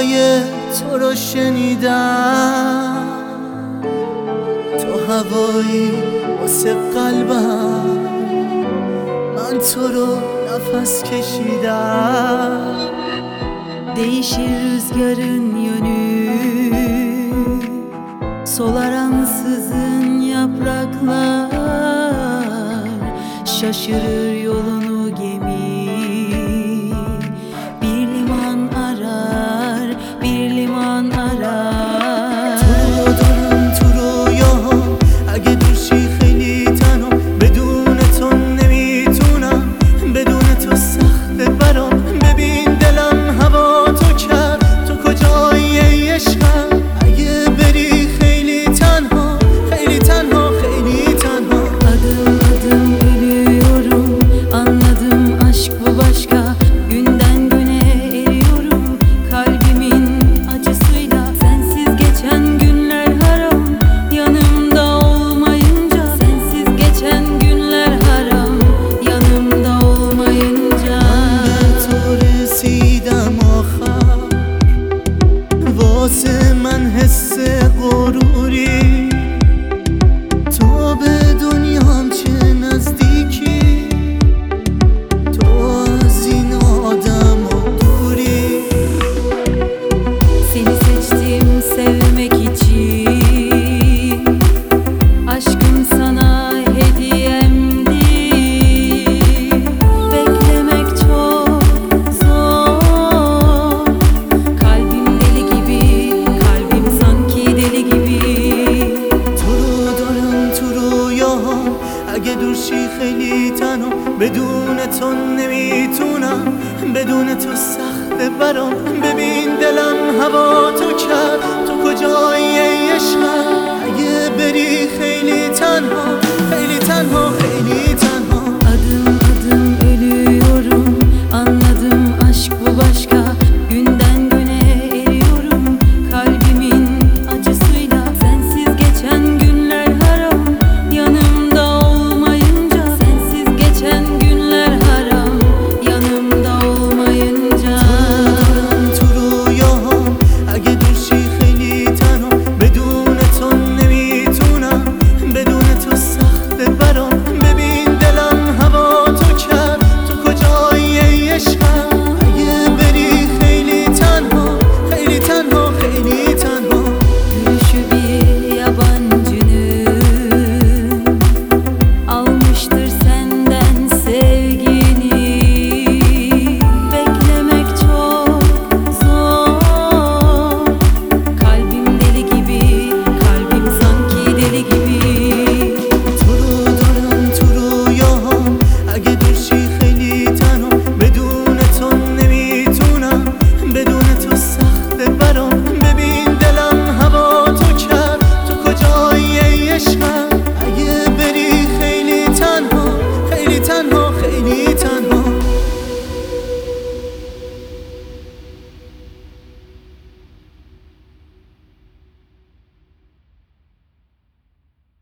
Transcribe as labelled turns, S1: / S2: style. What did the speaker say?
S1: صدای تو رو شنیدم، تو هوایی واسه قلبم، من تو رو nefes kişiden.
S2: Değişir rüzgarın yönü, solar ansızın yapraklar, şaşırır yolunu gemi, bir liman arar, bir liman arar.
S1: تو رو دارم تو رویاهام، اگه دورشی خیلی تنها، بدون تو نمیتونم، بدون تو سخته برام. ببین دلم هوا تو کرد، تو کجایی ای عشقم؟ اگه بری خیلی تنها، خیلی تنها، خیلی تنها.
S2: Adım adım ölüyorum, anladım aşk bu başka. Günden güne eriyorum, kalbimin acısıyla. Sensiz geçen günler haram, yanımda olmayınca. Sensiz geçen günler haram, yanımda olmayınca.
S1: من به تو رسیدم آخر، واسه من حس غروری. تو به دنیام چه نزدیکی، تو از این آدم و دوری.
S2: Seni seçtim sevmek için, aşkım sana hediyemdi. Beklemek çok zor, kalbim deli gibi, kalbim sanki deli gibi.
S1: تو رو دارم تو رویاهام، اگه دورشی خیلی تنها، بدون تو نمیتونم، بدون تو سخته برام. ببین دلم هوا تو کرد،